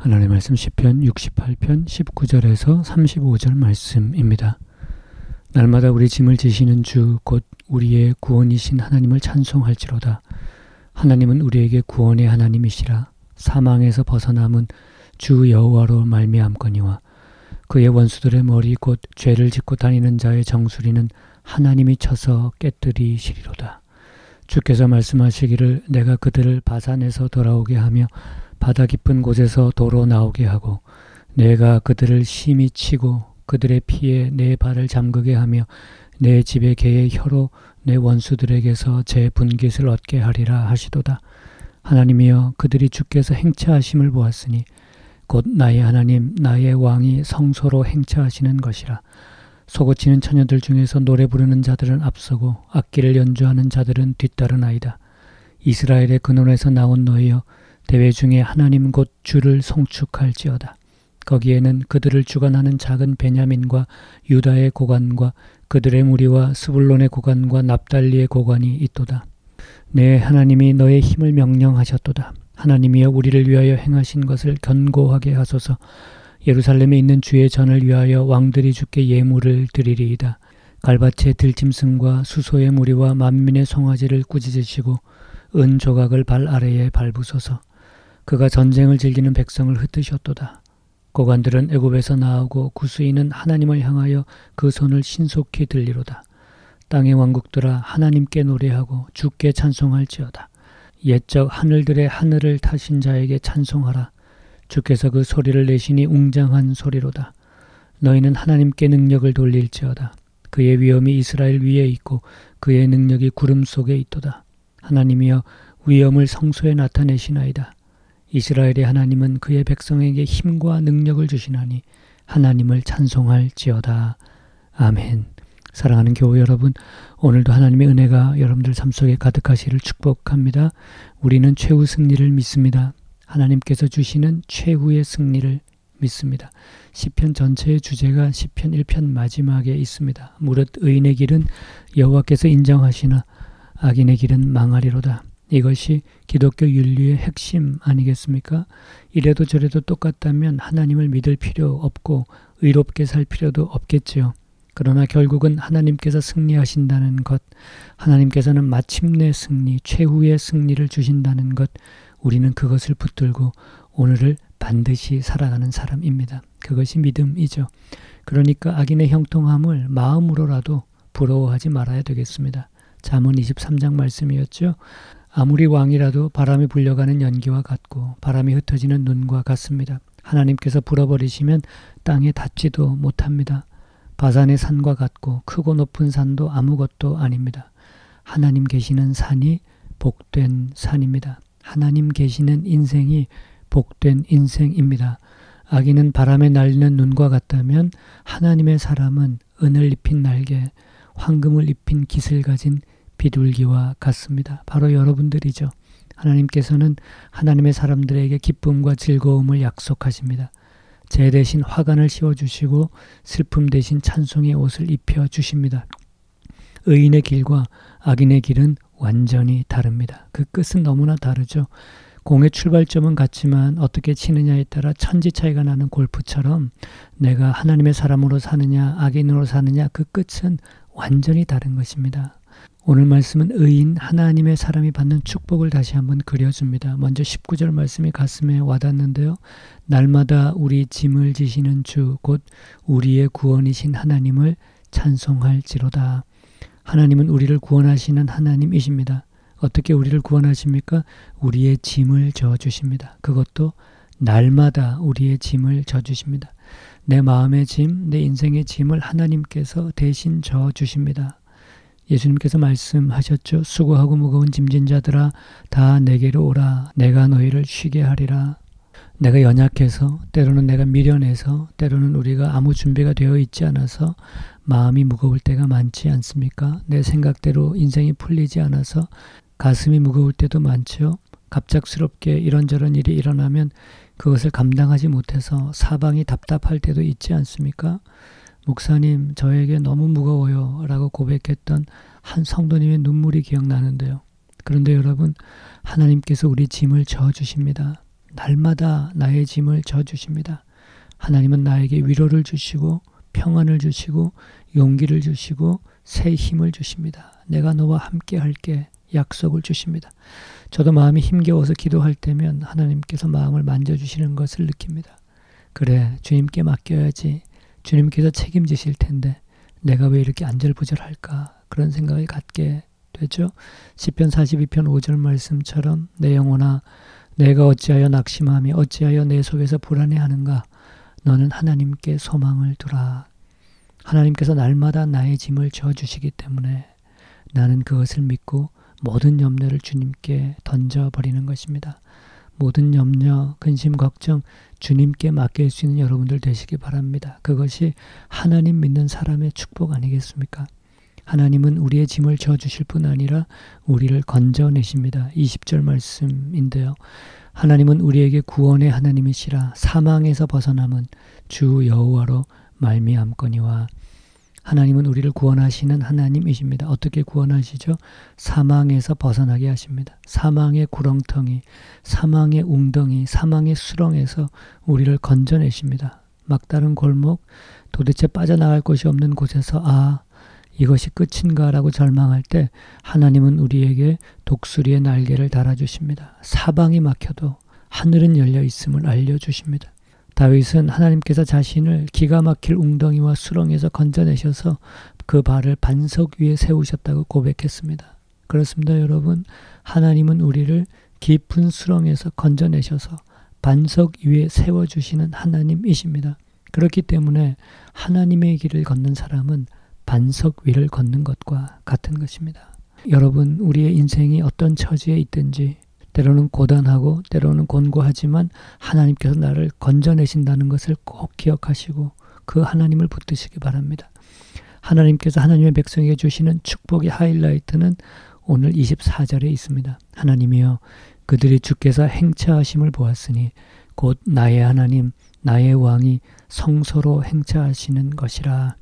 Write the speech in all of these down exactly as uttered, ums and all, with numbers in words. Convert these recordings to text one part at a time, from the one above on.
하나님의 말씀 시편 육십팔 편 십구 절에서 삼십오 절 말씀입니다. 날마다 우리 짐을 지시는 주 곧 우리의 구원이신 하나님을 찬송할지로다. 하나님은 우리에게 구원의 하나님이시라. 사망에서 벗어남은 주 여호와로 말미암거니와 그의 원수들의 머리 곧 죄를 짓고 다니는 자의 정수리는 하나님이 쳐서 깨뜨리시리로다. 주께서 말씀하시기를 내가 그들을 바산에서 돌아오게 하며 바다 깊은 곳에서 도로 나오게 하고 내가 그들을 심히 치고 그들의 피에 내 발을 잠그게 하며 내 집의 개의 혀로 내 원수들에게서 제 분깃을 얻게 하리라 하시도다. 하나님이여 그들이 주께서 행차하심을 보았으니 곧 나의 하나님 나의 왕이 성소로 행차하시는 것이라. 소고치는 처녀들 중에서 노래 부르는 자들은 앞서고 악기를 연주하는 자들은 뒤따르나이다. 이스라엘의 근원에서 나온 너희여 대회 중에 하나님 곧 주를 송축할지어다. 거기에는 그들을 주관하는 작은 베냐민과 유다의 고관과 그들의 무리와 스불론의 고관과 납달리의 고관이 있도다. 내 하나님이 너의 힘을 명령하셨도다. 하나님이여 우리를 위하여 행하신 것을 견고하게 하소서. 예루살렘에 있는 주의 전을 위하여 왕들이 주께 예물을 드리리이다. 갈밭의 들짐승과 수소의 무리와 만민의 송아지를 꾸짖으시고 은 조각을 발 아래에 밟으소서. 그가 전쟁을 즐기는 백성을 흩으셨도다. 고관들은 애굽에서 나오고 구스인은 하나님을 향하여 그 손을 신속히 들리로다. 땅의 왕국들아 하나님께 노래하고 주께 찬송할지어다. 옛적 하늘들의 하늘을 타신 자에게 찬송하라. 주께서 그 소리를 내시니 웅장한 소리로다. 너희는 하나님께 능력을 돌릴지어다. 그의 위엄이 이스라엘 위에 있고 그의 능력이 구름 속에 있도다. 하나님이여 위엄을 성소에 나타내시나이다. 이스라엘의 하나님은 그의 백성에게 힘과 능력을 주시나니 하나님을 찬송할지어다. 아멘. 사랑하는 교우 여러분, 오늘도 하나님의 은혜가 여러분들 삶 속에 가득하시기를 축복합니다. 우리는 최후 승리를 믿습니다. 하나님께서 주시는 최후의 승리를 믿습니다. 시편 전체의 주제가 시편 일 편 마지막에 있습니다. 무릇 의인의 길은 여호와께서 인정하시나 악인의 길은 망하리로다. 이것이 기독교 윤리의 핵심 아니겠습니까? 이래도 저래도 똑같다면 하나님을 믿을 필요 없고 의롭게 살 필요도 없겠지요. 그러나 결국은 하나님께서 승리하신다는 것, 하나님께서는 마침내 승리, 최후의 승리를 주신다는 것, 우리는 그것을 붙들고 오늘을 반드시 살아가는 사람입니다. 그것이 믿음이죠. 그러니까 악인의 형통함을 마음으로라도 부러워하지 말아야 되겠습니다. 잠언 이십삼 장 말씀이었죠. 아무리 왕이라도 바람이 불려가는 연기와 같고 바람이 흩어지는 눈과 같습니다. 하나님께서 불어버리시면 땅에 닿지도 못합니다. 바산의 산과 같고 크고 높은 산도 아무것도 아닙니다. 하나님 계시는 산이 복된 산입니다. 하나님 계시는 인생이 복된 인생입니다. 악인은 바람에 날리는 눈과 같다면 하나님의 사람은 은을 입힌 날개, 황금을 입힌 깃을 가진 비둘기와 같습니다. 바로 여러분들이죠. 하나님께서는 하나님의 사람들에게 기쁨과 즐거움을 약속하십니다. 재 대신 화관을 씌워주시고 슬픔 대신 찬송의 옷을 입혀주십니다. 의인의 길과 악인의 길은 완전히 다릅니다. 그 끝은 너무나 다르죠. 공의 출발점은 같지만 어떻게 치느냐에 따라 천지 차이가 나는 골프처럼 내가 하나님의 사람으로 사느냐 악인으로 사느냐 그 끝은 완전히 다른 것입니다. 오늘 말씀은 의인 하나님의 사람이 받는 축복을 다시 한번 그려줍니다. 먼저 십구 절 말씀이 가슴에 와닿는데요. 날마다 우리 짐을 지시는 주 곧 우리의 구원이신 하나님을 찬송할지로다. 하나님은 우리를 구원하시는 하나님이십니다. 어떻게 우리를 구원하십니까? 우리의 짐을 져주십니다. 그것도 날마다 우리의 짐을 져주십니다. 내 마음의 짐, 내 인생의 짐을 하나님께서 대신 져주십니다. 예수님께서 말씀하셨죠. 수고하고 무거운 짐진 자들아 다 내게로 오라. 내가 너희를 쉬게 하리라. 내가 연약해서 때로는 내가 미련해서 때로는 우리가 아무 준비가 되어 있지 않아서 마음이 무거울 때가 많지 않습니까? 내 생각대로 인생이 풀리지 않아서 가슴이 무거울 때도 많죠. 갑작스럽게 이런저런 일이 일어나면 그것을 감당하지 못해서 사방이 답답할 때도 있지 않습니까? 목사님, 저에게 너무 무거워요 라고 고백했던 한 성도님의 눈물이 기억나는데요. 그런데 여러분, 하나님께서 우리 짐을 져주십니다. 날마다 나의 짐을 져주십니다. 하나님은 나에게 위로를 주시고 평안을 주시고 용기를 주시고 새 힘을 주십니다. 내가 너와 함께 할게 약속을 주십니다. 저도 마음이 힘겨워서 기도할 때면 하나님께서 마음을 만져주시는 것을 느낍니다. 그래, 주님께 맡겨야지. 주님께서 책임지실 텐데 내가 왜 이렇게 안절부절할까? 그런 생각을 갖게 되죠. 시편 사십이 편 오 절 말씀처럼 내 영혼아 내가 어찌하여 낙심하며 어찌하여 내 속에서 불안해하는가? 너는 하나님께 소망을 두라. 하나님께서 날마다 나의 짐을 져주시기 때문에 나는 그것을 믿고 모든 염려를 주님께 던져버리는 것입니다. 모든 염려, 근심, 걱정 주님께 맡길 수 있는 여러분들 되시기 바랍니다. 그것이 하나님 믿는 사람의 축복 아니겠습니까? 하나님은 우리의 짐을 져주실 뿐 아니라 우리를 건져내십니다. 이십 절 말씀인데요. 하나님은 우리에게 구원의 하나님이시라 사망에서 벗어남은 주 여호와로 말미암거니와. 하나님은 우리를 구원하시는 하나님이십니다. 어떻게 구원하시죠? 사망에서 벗어나게 하십니다. 사망의 구렁텅이, 사망의 웅덩이, 사망의 수렁에서 우리를 건져내십니다. 막다른 골목, 도대체 빠져나갈 곳이 없는 곳에서 아, 이것이 끝인가라고 절망할 때 하나님은 우리에게 독수리의 날개를 달아주십니다. 사방이 막혀도 하늘은 열려 있음을 알려주십니다. 다윗은 하나님께서 자신을 기가 막힐 웅덩이와 수렁에서 건져내셔서 그 발을 반석 위에 세우셨다고 고백했습니다. 그렇습니다, 여러분. 하나님은 우리를 깊은 수렁에서 건져내셔서 반석 위에 세워주시는 하나님이십니다. 그렇기 때문에 하나님의 길을 걷는 사람은 반석 위를 걷는 것과 같은 것입니다. 여러분, 우리의 인생이 어떤 처지에 있든지 때로는 고단하고 때로는 곤고하지만 하나님께서 나를 건져내신다는 것을 꼭 기억하시고 그 하나님을 붙드시기 바랍니다. 하나님께서 하나님의 백성에게 주시는 축복의 하이라이트는 오늘 이십사 절에 있습니다. 하나님이여 그들이 주께서 행차하심을 보았으니 곧 나의 하나님 나의 왕이 성소로 행차하시는 것이라.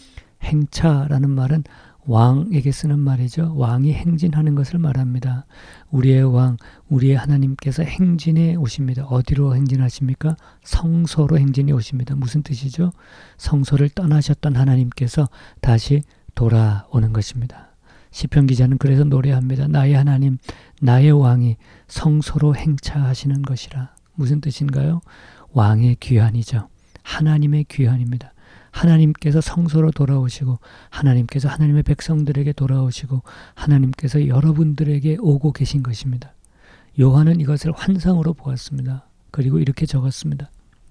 행차라는 말은 왕에게 쓰는 말이죠. 왕이 행진하는 것을 말합니다. 우리의 왕, 우리의 하나님께서 행진해 오십니다. 어디로 행진하십니까? 성소로 행진해 오십니다. 무슨 뜻이죠? 성소를 떠나셨던 하나님께서 다시 돌아오는 것입니다. 시편 기자는 그래서 노래합니다. 나의 하나님, 나의 왕이 성소로 행차하시는 것이라. 무슨 뜻인가요? 왕의 귀환이죠. 하나님의 귀환입니다. 하나님께서 성소로 돌아오시고 하나님께서 하나님의 백성들에게 돌아오시고 하나님께서 여러분들에게 오고 계신 것입니다. 요한은 이것을 환상으로 보았습니다. 그리고 이렇게 적었습니다.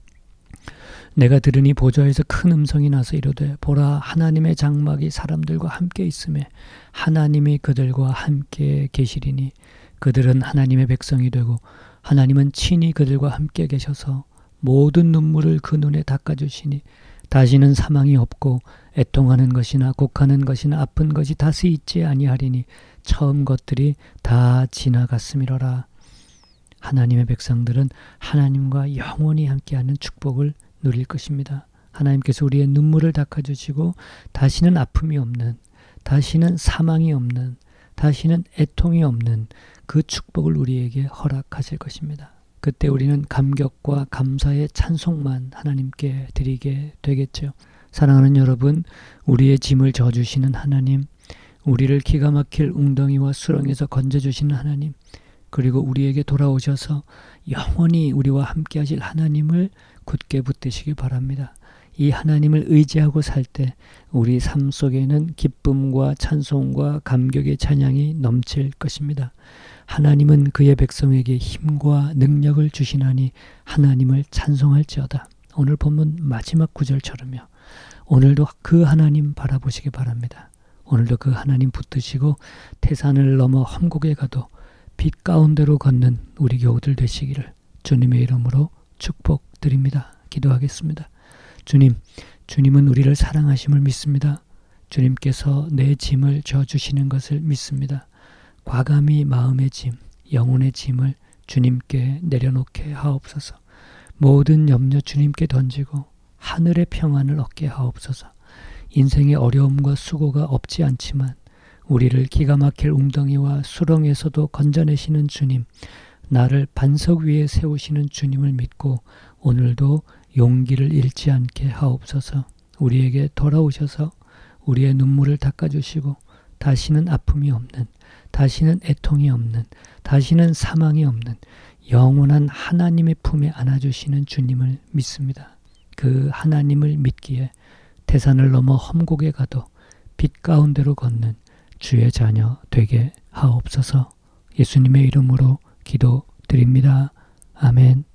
내가 들으니 보좌에서 큰 음성이 나서 이르되 보라 하나님의 장막이 사람들과 함께 있으매 하나님이 그들과 함께 계시리니 그들은 하나님의 백성이 되고 하나님은 친히 그들과 함께 계셔서 모든 눈물을 그 눈에 닦아주시니 다시는 사망이 없고 애통하는 것이나 곡하는 것이나 아픈 것이 다시 있지 아니하리니 처음 것들이 다 지나갔음이로라. 하나님의 백성들은 하나님과 영원히 함께하는 축복을 누릴 것입니다. 하나님께서 우리의 눈물을 닦아주시고 다시는 아픔이 없는, 다시는 사망이 없는, 다시는 애통이 없는 그 축복을 우리에게 허락하실 것입니다. 그때 우리는 감격과 감사의 찬송만 하나님께 드리게 되겠죠. 사랑하는 여러분, 우리의 짐을 져주시는 하나님, 우리를 기가 막힐 웅덩이와 수렁에서 건져주시는 하나님, 그리고 우리에게 돌아오셔서 영원히 우리와 함께 하실 하나님을 굳게 붙드시기 바랍니다. 이 하나님을 의지하고 살 때 우리 삶 속에는 기쁨과 찬송과 감격의 찬양이 넘칠 것입니다. 하나님은 그의 백성에게 힘과 능력을 주시나니 하나님을 찬송할지어다. 오늘 본문 마지막 구절처럼요. 오늘도 그 하나님 바라보시기 바랍니다. 오늘도 그 하나님 붙드시고 태산을 넘어 험곡에 가도 빛 가운데로 걷는 우리 교우들 되시기를 주님의 이름으로 축복드립니다. 기도하겠습니다. 주님, 주님은 우리를 사랑하심을 믿습니다. 주님께서 내 짐을 져주시는 것을 믿습니다. 과감히 마음의 짐, 영혼의 짐을 주님께 내려놓게 하옵소서. 모든 염려 주님께 던지고 하늘의 평안을 얻게 하옵소서. 인생의 어려움과 수고가 없지 않지만 우리를 기가 막힐 웅덩이와 수렁에서도 건져내시는 주님, 나를 반석 위에 세우시는 주님을 믿고 오늘도 용기를 잃지 않게 하옵소서. 우리에게 돌아오셔서 우리의 눈물을 닦아주시고 다시는 아픔이 없는, 다시는 애통이 없는, 다시는 사망이 없는 영원한 하나님의 품에 안아주시는 주님을 믿습니다. 그 하나님을 믿기에 태산을 넘어 험곡에 가도 빛 가운데로 걷는 주의 자녀 되게 하옵소서. 예수님의 이름으로 기도드립니다. 아멘.